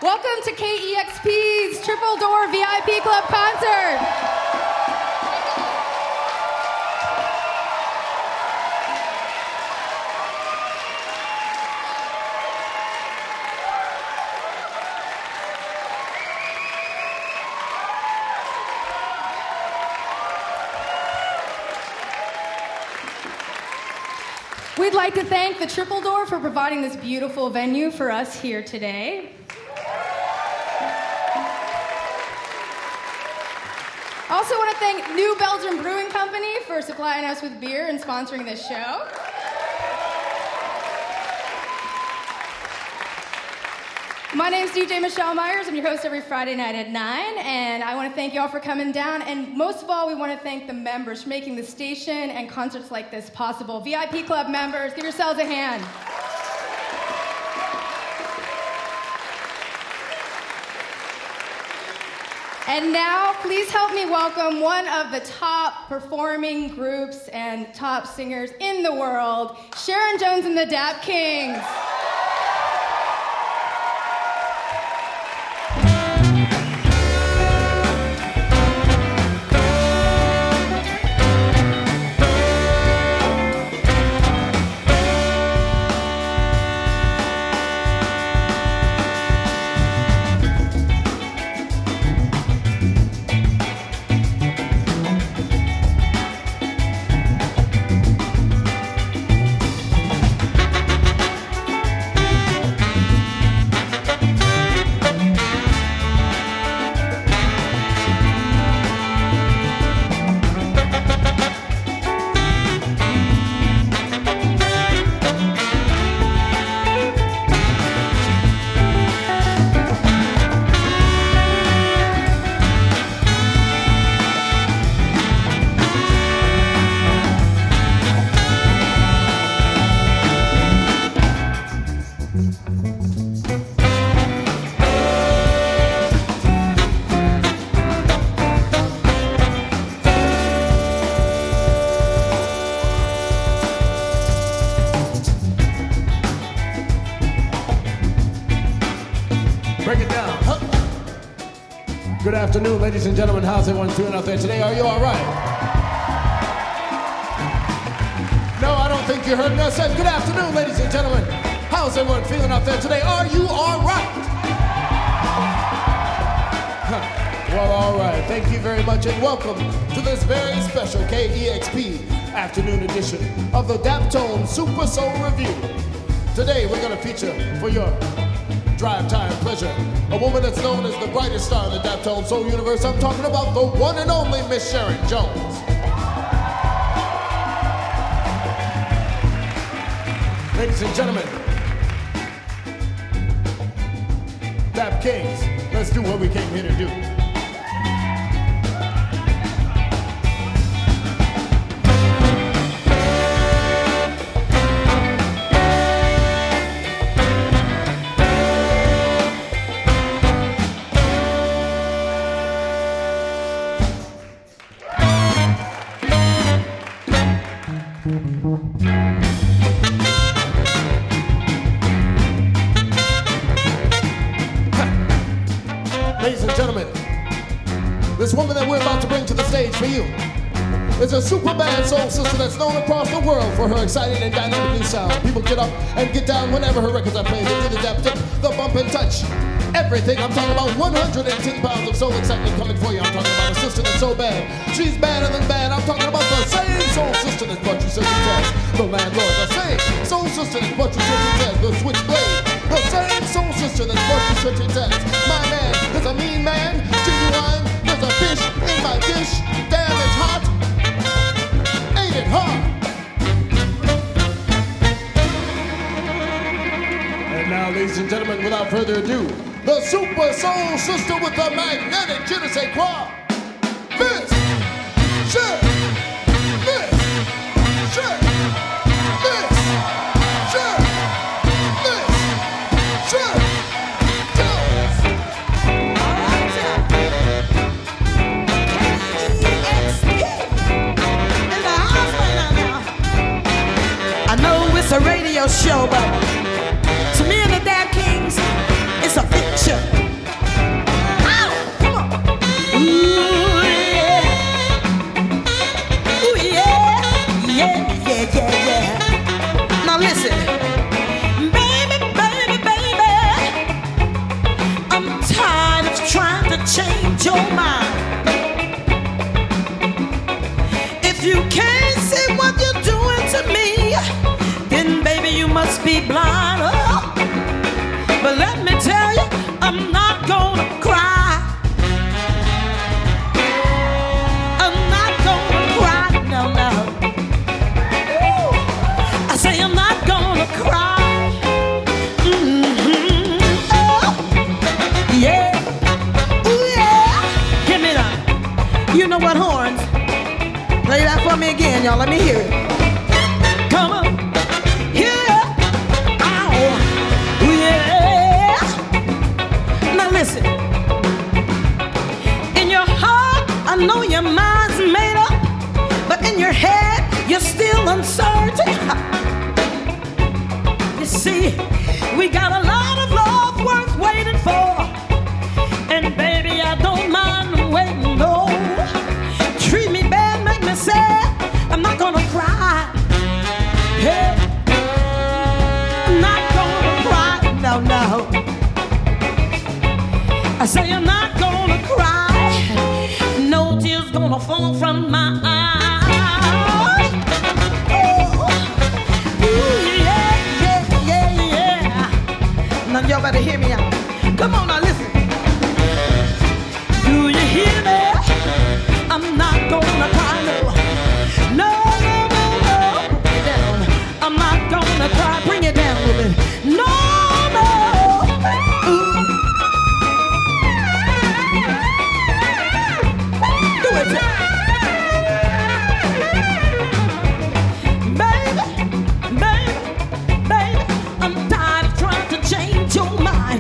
Welcome to KEXP's Triple Door VIP Club concert. We'd like to thank the Triple Door for providing this beautiful venue for us here today. I also want to thank New Belgium Brewing Company for supplying us with beer and sponsoring this show. My name's DJ Michelle Myers. I'm your host every Friday night at 9, and I want to thank you all for coming down. And most of all, we want to thank the members for making the station and concerts like this possible. VIP Club members, give yourselves a hand. And now, please help me welcome one of the top performing groups and top singers in the world, Sharon Jones and the Dap Kings. Good afternoon, ladies and gentlemen. How's everyone doing out there today? Are you all right? No, I don't think you heard me. I said, good afternoon, ladies and gentlemen. How's everyone feeling out there today? Are you all right? Well, all right. Thank you very much, and welcome to this very special KEXP afternoon edition of the Daptone Super Soul Review. Today, we're going to feature for your drive time pleasure a woman that's known as the brightest star in the Daptone Soul universe. I'm talking about the one and only Miss Sharon Jones. Ladies and gentlemen, Dap Kings, let's do what we came here to do. Ladies and gentlemen, this woman that we're about to bring to the stage for you is a super bad soul sister that's known across the world for her exciting and dynamic new sound. People get up and get down whenever her records are played. They do the dap dip, the bump and touch, everything. I'm talking about 110 pounds of soul excitement coming for you. I'm talking about a sister that's so bad, she's badder than bad. I'm talking about the same soul sister that brought you such a test, the landlord. The same soul sister that brought you such a test, the switchblade. The same soul sister that brought you such a test. My man is a mean man, genuine. There's a fish in my dish. Damn, it's hot. Ain't it hard? And now, ladies and gentlemen, without further ado, the super soul sister with the magnetic je ne sais quoi, Miss Sharon. Miss Sharon. Miss Sharon. Miss Sharon Jones. In the house right now. I know it's a radio show, but to me and the Dap Kings, it's a picture. your mind. If you can't see what you're doing to me, then baby you must be blind. Oh. But let me tell you, I'm not gonna cry. I'm not gonna cry, no, no. Ooh. I say I'm not gonna cry. Oh. Yeah. Ooh, yeah. Give me that. You know what, horns? Play that for me again, y'all. Let me hear it. Come on. Yeah. Ow. Yeah. Now listen. In your heart, I know your mind's made up, but in your head, you're still uncertain. You see, we got a lot of love worth waiting for, and baby, I don't mind waiting. No, treat me bad, make me sad. I'm not gonna cry. Hey, I'm not gonna cry. No, no. I say I'm not gonna cry. No tears gonna fall from my eyes. Oh, ooh, yeah, yeah, yeah, yeah. Now y'all better hear me out. Come on now, listen. Do you hear me? I'm not gonna cry, no. No, no, no, no. Bring it down. I'm not gonna cry. Bring it down a little bit. No, no. Ooh. Do it, baby, baby, baby. I'm tired of trying to change your mind.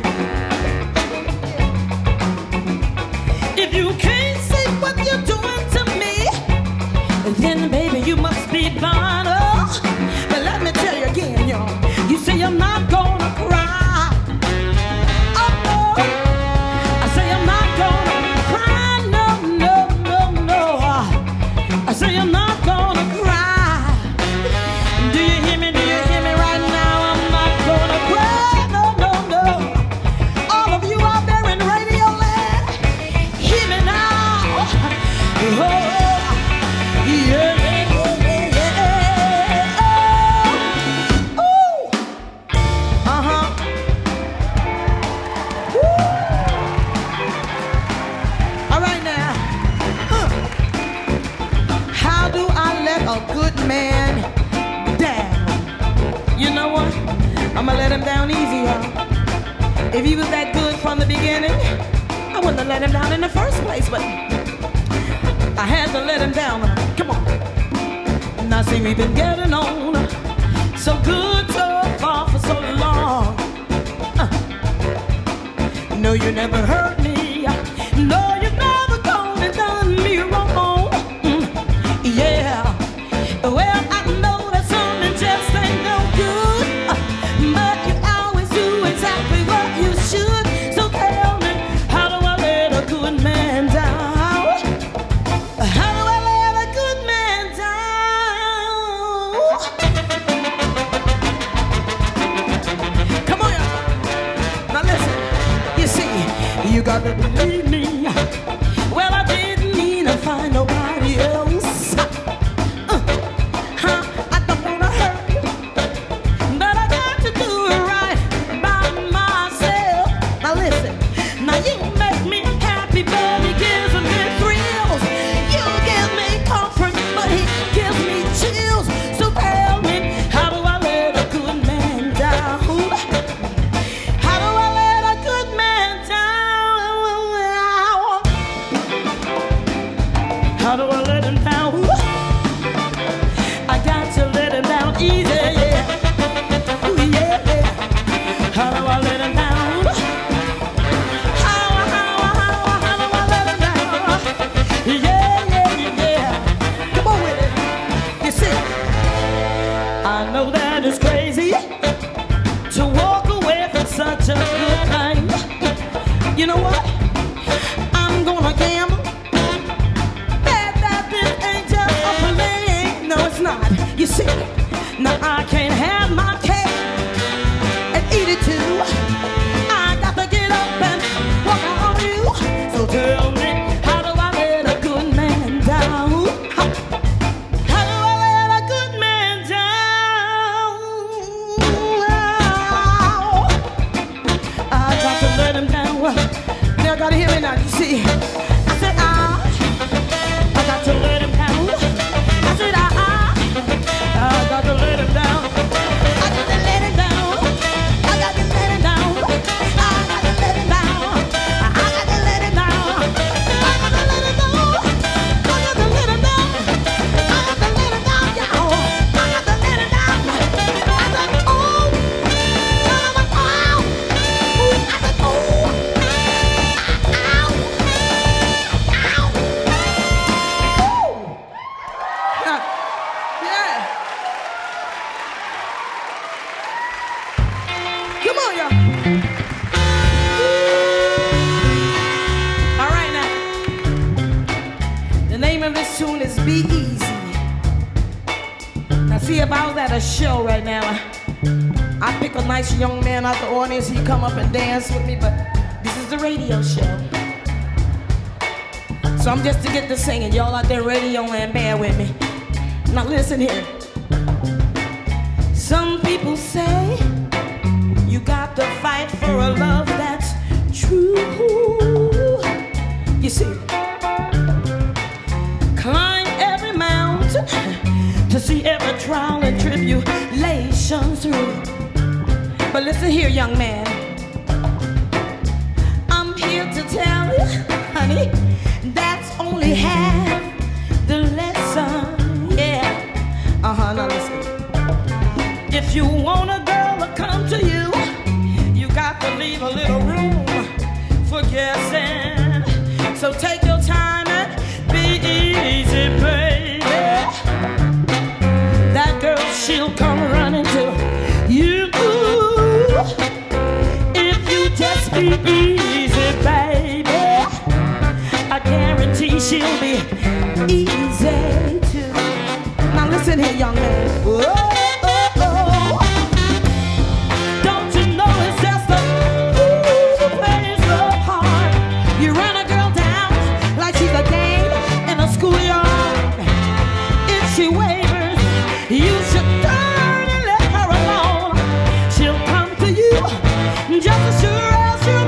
If you can't see what you're doing to me, then baby you must be blind. Oh, but let me tell you again, y'all. You say I'm not gonna cry. Oh no, I say I'm not gonna cry. No, no, no, no. I say I'm not gonna cry. Do you hear me? Do you hear me right now? I'm not gonna cry. No, no, no. All of you out there in radio land, hear me now. Oh, yeah, yeah, yeah. Oh, ooh. Uh-huh. Woo. All right now. How do I let a good man down? You know what? I'ma let him down easy, y'all. If he was that good from the beginning, I wouldn't have let him down in the first place, but I had to let him down. Come on. Now see, we've been getting on so good so far for so long. No, you never hurt me. No, you've never gone and done me wrong. Yeah. Well, I know that something just ain't no good, but you always do exactly what you should. So tell me, how do I let a good man down? How do I let a good man down? Come on, y'all. Now listen. You see, you gotta believe me. Well, I didn't mean to find nobody else. I don't wanna hurt you, but I got to do it right by myself. Now listen, now you make me happy, but he gives me thrills. You give me comfort, but he gives me chills. So tell me, how do I let a good man down? How do I let a good man down? How do I let him down? I got to let him down easy, yeah. Ooh, yeah, yeah. How do I let him down? How do I let him down? Yeah, yeah, yeah. Come on with it. You see, I know that it's crazy to walk away from such a good time. You know what? I'm gonna gamble. Bet that this ain't just a play. No, it's not. You see, now I can't have my cake and eat it too. I got to get up and walk out on you. So tell me, see, I said, I got to let him down. I said, I got to let him down. I got to let him down. I got to let him down. I got to let him down. I got to let him down. I got to let him down. I got to let him down. I got to let him down, y'all. I got to let him down. I said, oh, I said, oh, I said, oh, ow, ow, ow. Yeah. Come on, y'all. All right, now. The name of this tune is Be Easy. Now, see, if I was at a show right now, I pick a nice young man out the audience, he'd come up and dance with me, but this is the radio show. So I'm just to get to singing. Y'all out there radio land, bear with me. Now listen here. Some people say you got to fight for a love that's true. You see, climb every mountain to see every trial and tribulation through. But listen here, young man, I'm here to tell you, honey, that's only half the lesson. Yeah, now listen. If you want a girl to come to you, you got to leave a little room for guessing. So take your time and be easy, baby. That girl, she'll come running to you. If you just be easy, baby, I guarantee she'll be easy too. Now listen here, young man. Whoa. She wavers, you should turn and let her alone. She'll come to you just as sure as you're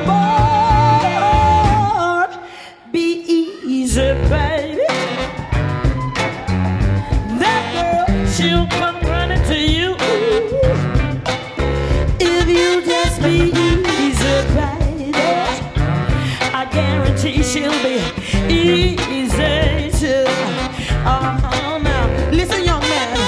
born. Be easy, baby. That girl, she'll come running to you. If you just be easy, baby, I guarantee she'll be easy too. Listen, young man,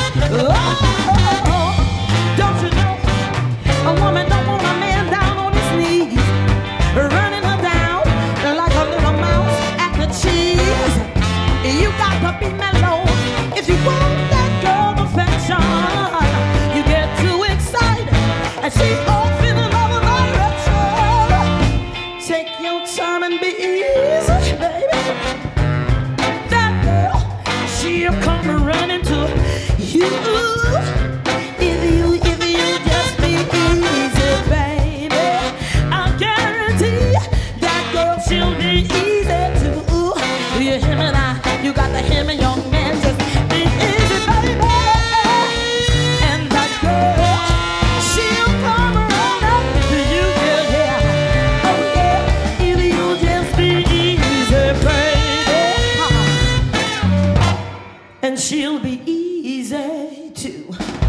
don't you know a woman don't want a man down on his knees, running her down like a little mouse at the cheese. You got to be mellow if you want that girl affection. You get too excited and she's off in another direction. Take your time and be easy, baby. That girl, she'll come running to you. If you just be easy, baby, I guarantee that girl, she'll be easy too. You hear me now? You got to hear me, young man. Just be easy, baby. And that girl, she'll come running to you. Yeah. Oh yeah. If you just be easy, baby, and she'll be easy too.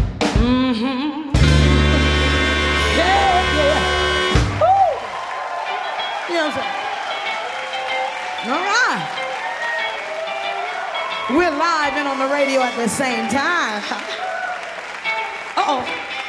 Yeah. Woo. You know what I'm saying? All right. We're live and on the radio at the same time. Uh-oh.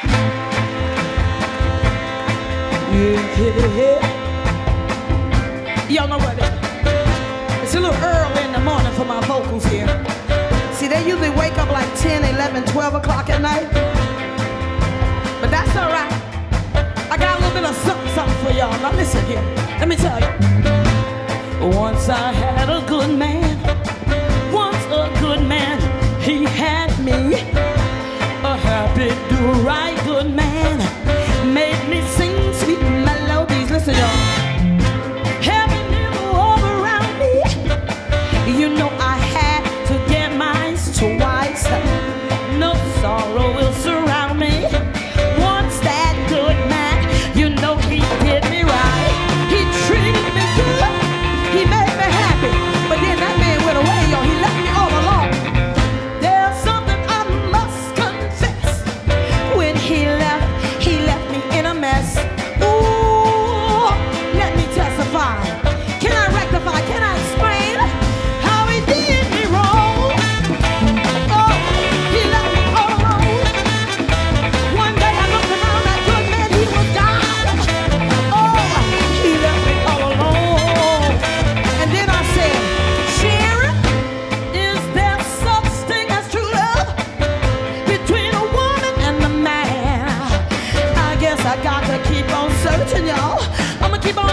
Yeah. Y'all know what it is? It's a little early in the morning for my vocals here. See, they usually wake up like 10, 11, 12 o'clock at night. But that's all right. I got a little bit of something for y'all. Now listen here. Let me tell you. Once I had a good man. Once a good man. He had me. A happy, do-right good man. Made me sing sweet melodies. Listen, y'all. Heaven never overran me. You know I had to get mine twice. No sorrow will surround me. Once that good man, you know he did me right. He treated me good. He made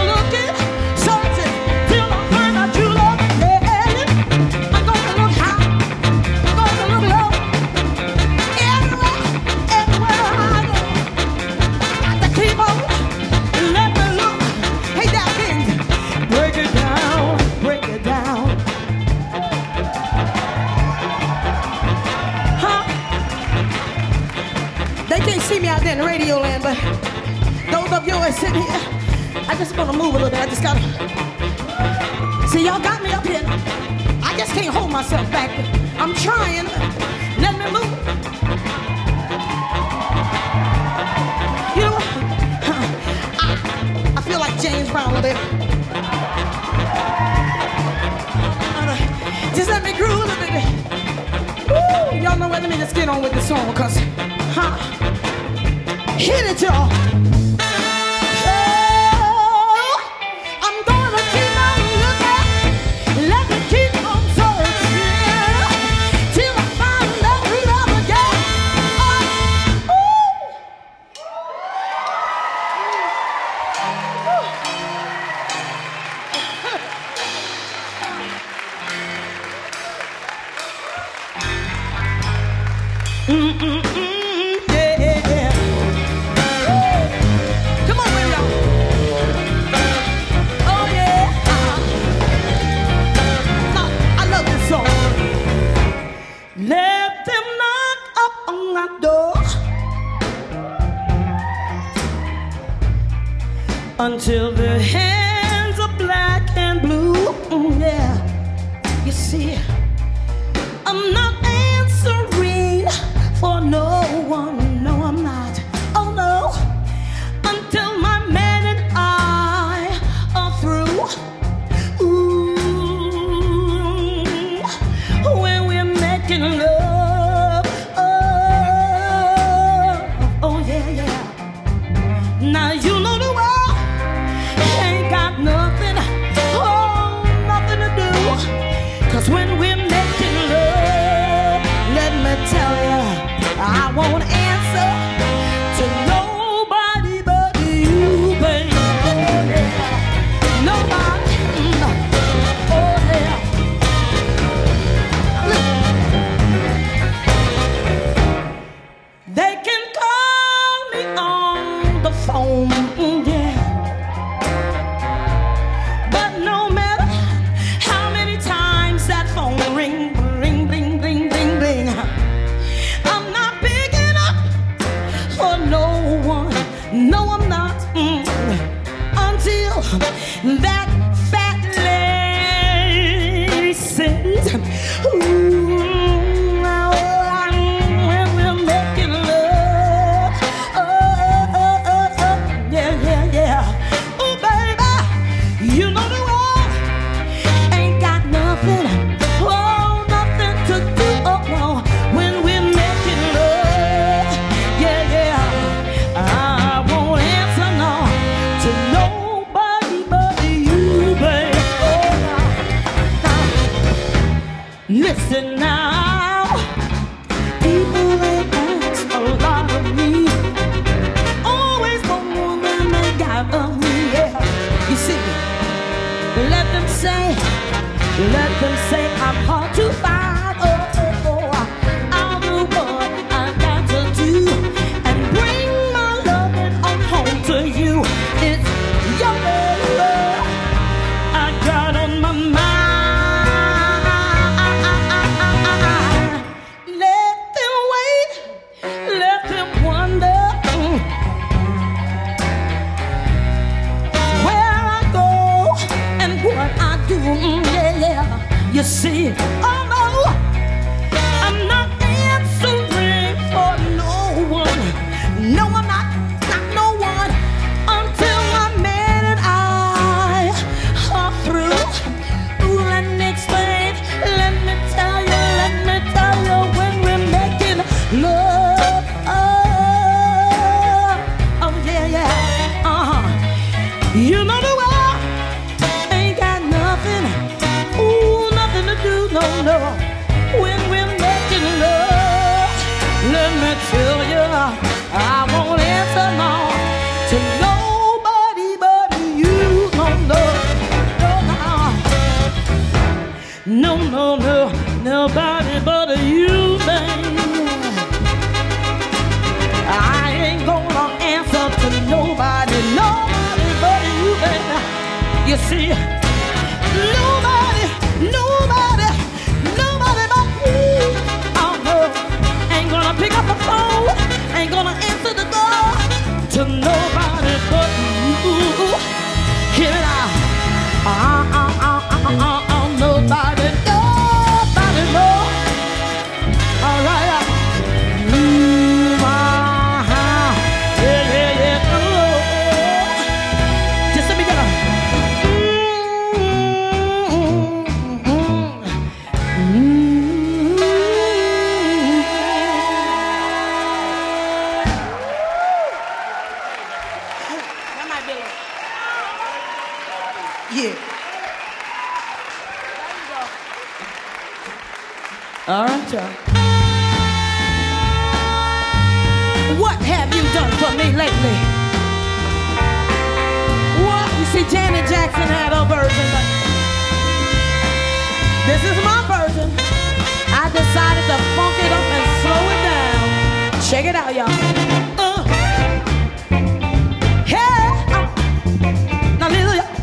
looking, searching, till I find my true love. Yeah, I'm gonna look high, I'm gonna look low. Everywhere, everywhere I go, got to keep on, let me look. Hey, that thing, break it down, break it down. Huh? They can't see me out there in the radio land, but those of you who are sitting here, I just gonna move a little bit. I just gotta see, y'all got me up here. I just can't hold myself back. I'm trying. Let me move. You know what? I feel like James Brown a little bit. Just let me groove a little bit. Woo! Y'all know what? Let me just get on with the song, cause hit it, y'all. Yeah. Come on, baby, y'all. Oh, yeah. I love this song. Let them knock up on my door until their hands are black and blue. Yeah. You see, I'm not answering for no one, no I'm not, oh no, until my man and I are through. Ooh, when we're making love, oh yeah. Now you know the world ain't got nothing, oh, nothing to do, 'cause when we're making love, let me tell you, I won't answer to nobody but you, baby. Nobody. Oh, yeah. They can call me on the phone, yeah. But no matter how many times that phone ring, ring, ring, ring, ring, ring, I'm not big enough for no one. No, I'm not. Until that fat lady says, ooh, when we're making love, yeah. Oh, baby, you know the world ain't got nothing, oh, nothing to do, oh, no. When we're making love, yeah, I won't answer no to nobody but you, baby. Listen now, people they ask a lot of me, always the one that they got of me, yeah. You see, let them say I'm hard to find, oh, I'll do what I got to do and bring my loving on home to you. It's your love I got on my mind. Let them wait, let them wonder where I go and what I do, yeah. You see, oh no, I'm not answering for no one. No, I'm not no one, until my man and I are through. Ooh, let me explain, let me tell you, when we're making love, oh yeah, you know the world ain't got nothing, ooh, nothing to do, no. nobody but you, baby. I ain't gonna answer to nobody, nobody but you, baby. You see, nobody but you. Oh no, ain't gonna pick up the phone, ain't gonna answer the door to nobody but you. Hear it out. Nobody, nobody more. All right. Just let me get a. That might be a little. Yeah. All right, y'all. What have you done for me lately? What? You see, Janet Jackson had her version, but this is my version. I decided to funk it up and slow it down. Check it out, y'all. Now, little y'all.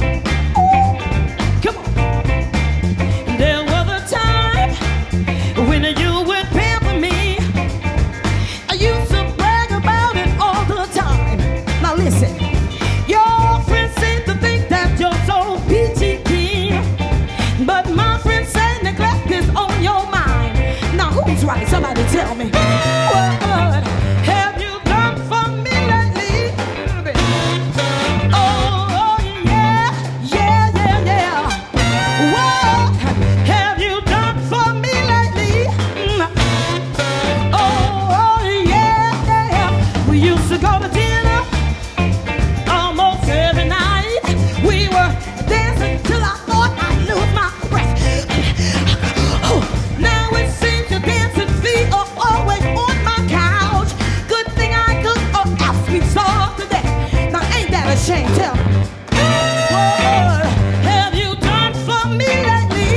Come on. There was a time when you would pamper me. I used to brag about it all the time. Now listen, your friends seem to think that you're so peachy keen, but my friends say neglect is on your mind. Now who's right? Somebody tell me. What have you done for me lately? Oh yeah, yeah, yeah, yeah. What have you done for me lately? Oh yeah, yeah. We used to go to dinner almost every night. We were dancing till I thought I'd lose my breath. Now it seems your dancing feet are always on my couch. Good thing I cook or else we starve to death. Now ain't that a shame? Tell me. What have you done for me lately?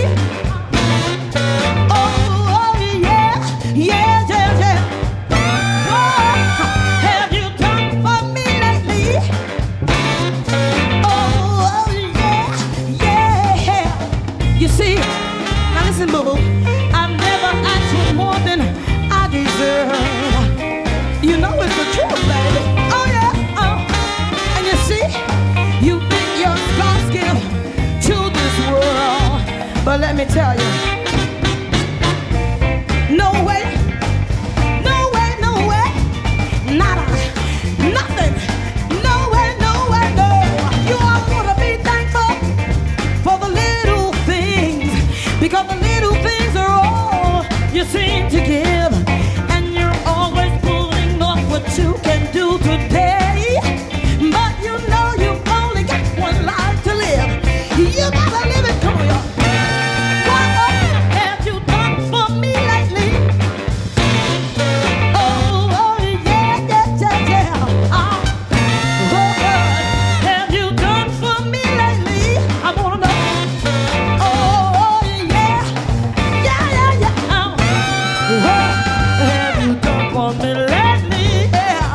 Oh yeah, yeah, yeah, yeah. What have you done for me lately? Oh yeah, yeah. You see, now listen, boo-boo. I've never asked for more than I deserve. You know it's the truth, baby. Oh yeah, oh. And you see, you think you're God's gift to this world, but let me tell you, no way, no way, no way, nada, nothing, no way, no way, no. You all wanna be thankful for the little things, because the little things are all you seem to give, and you're always pulling off what you can do today, but you know you only got one life to live. You gotta live it, come on, y'all. What have you done for me lately? Oh yeah, yeah, yeah, yeah. What have you done for me lately? I wanna know. Oh yeah, yeah, yeah, yeah. What have you done for me lately? Yeah.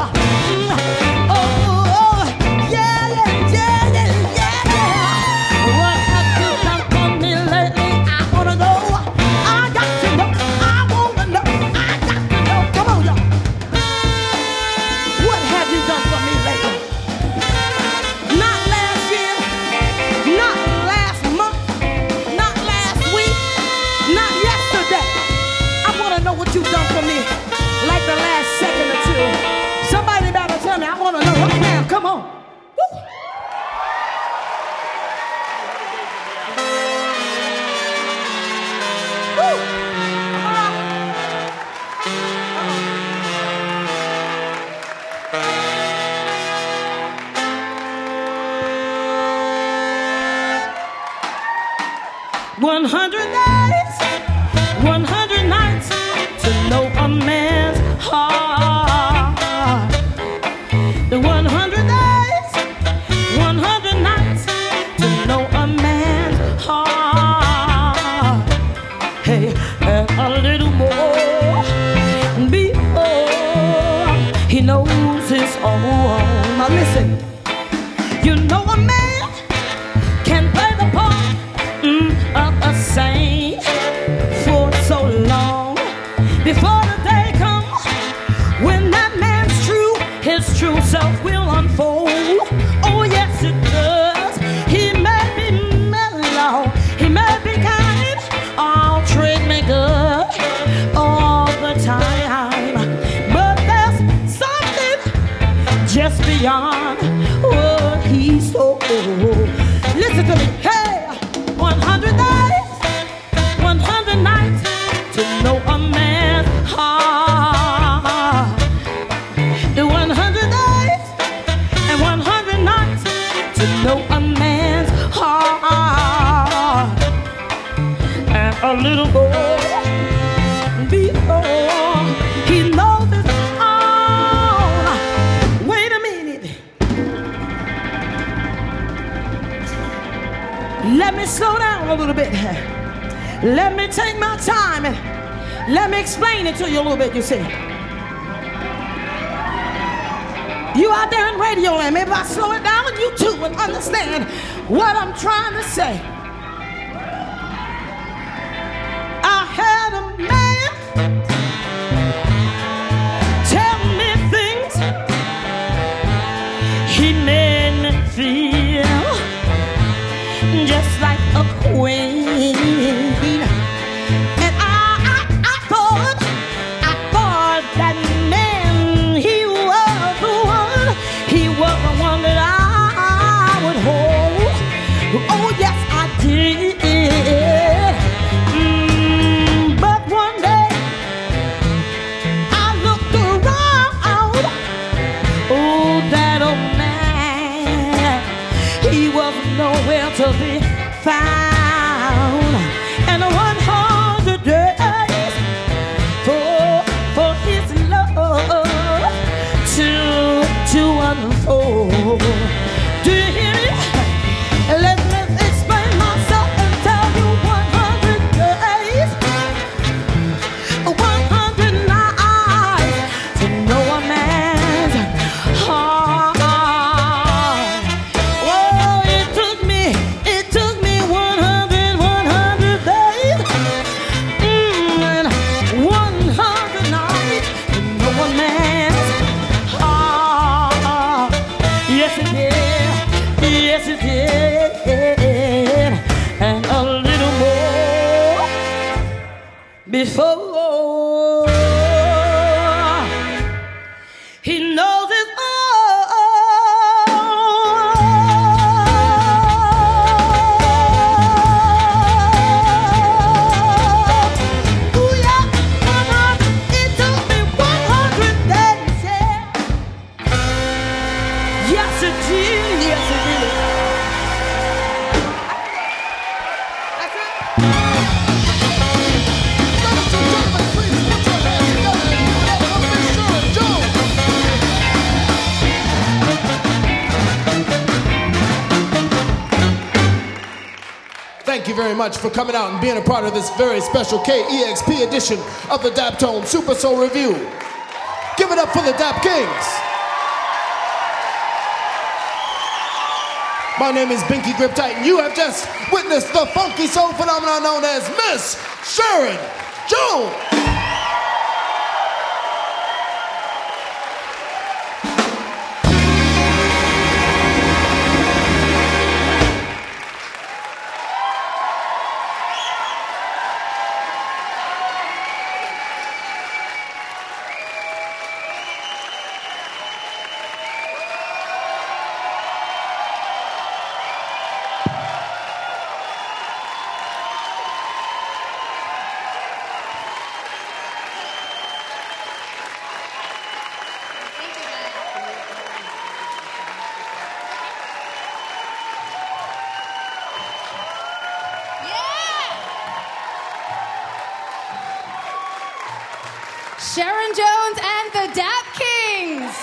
Oh yeah, yeah, yeah, yeah, yeah, yeah. What have you done for me lately? I wanna know. I got to know. I wanna know. I got to know. Come on, y'all. What have you done for me lately? Not last year, not last month, not last week, not yesterday. I wanna know what you've done for me, like the last second or two. Somebody better tell me. I wanna know right now. Come on. Woo. Woo. All right. 100 days, 100 nights to know a man's heart. The 100 days, 100 nights to know a man's heart. Hey, a little more before he knows it's all. Wait a minute. Let me slow down a little bit. Let me take my time and let me explain it to you a little bit, you see. You out there in radio land, maybe I slow it down and you too would understand what I'm trying to say. I had a man tell me things. He made me feel just like a queen. And I thought that man, he was the one. He was the one that I would hold. Oh yes, I did. But one day I looked around. Oh, that old man, he was nowhere to be found. And 100 days for his love to unfold. Do you hear me? Let me explain myself and tell you 100 days, 100 nights to know a man's heart. Oh, it took me 100 days, and 100 nights to know a man's heart. Yes, it did. Yes, it did. And a little more before he knows it's all. Ooh, yeah, mama, it took me 100 days, yeah. Yes, it did. Yes, it did. That's it. Ladies and gentlemen, please put your hands together and give it up for Miss Sharon Jones. Thank you very much for coming out and being a part of this very special KEXP edition of the Daptone Super Soul Review. Give it up for the Dap Kings. My name is Binky Grip Titan. You have just witnessed the funky soul phenomenon known as Miss Sharon Jones. Sharon Jones and the Dap Kings.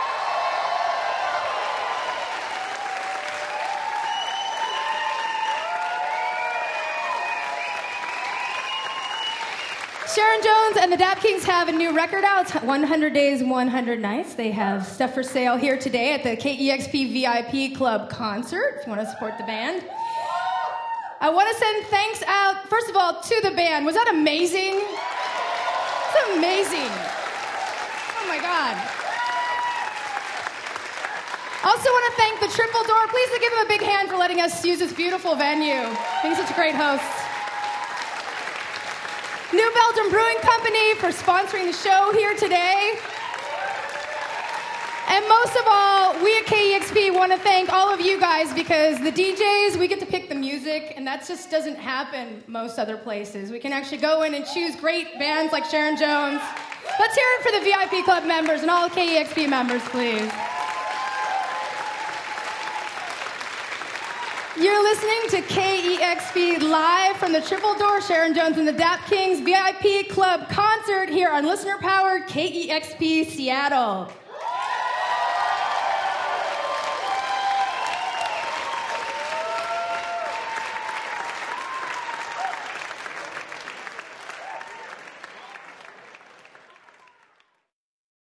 Sharon Jones and the Dap Kings have a new record out, 100 Days, 100 Nights. They have stuff for sale here today at the KEXP VIP Club concert, if you want to support the band. I want to send thanks out, first of all, to the band. Was that amazing? It's amazing. Oh my God. Also want to thank the Triple Door. Please give them a big hand for letting us use this beautiful venue. Being such a great host. New Belgium Brewing Company for sponsoring the show here today. And most of all, we at KEXP want to thank all of you guys because the DJs, we get to pick the music, and that just doesn't happen most other places. We can actually go in and choose great bands like Sharon Jones. Let's hear it for the VIP Club members and all the KEXP members, please. You're listening to KEXP live from the Triple Door Sharon Jones and the Dap Kings VIP Club concert here on listener-powered KEXP Seattle.